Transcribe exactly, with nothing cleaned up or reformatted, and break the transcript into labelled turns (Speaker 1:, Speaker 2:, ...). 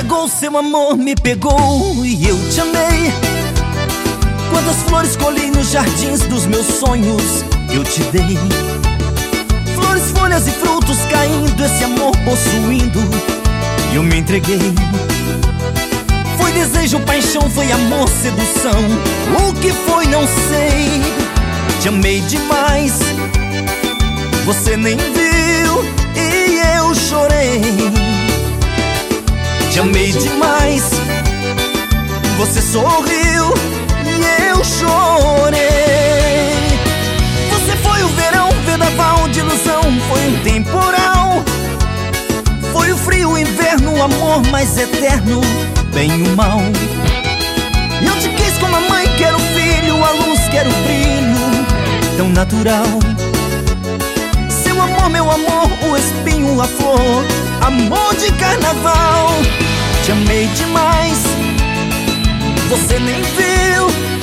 Speaker 1: chegou, seu amor me pegou e eu te amei. Quantas flores colhi nos jardins dos meus sonhos eu te dei. Flores, folhas e frutos caindo, esse amor possuindo, e eu me entreguei. Foi desejo, paixão, foi amor, sedução. O que foi não sei. Te amei demais, você nem viu e eu chorei. Te amei demais, você sorriu e eu chorei. Você foi o verão, vendaval de ilusão, foi um temporal. Foi o frio, o inverno, o amor mais eterno, bem e o mal. E eu te quis como a mãe quer o filho, a luz quer o brilho, tão natural. Seu amor, meu amor, o espinho, a flor, amor de carnaval. Te amei demais, você nem viu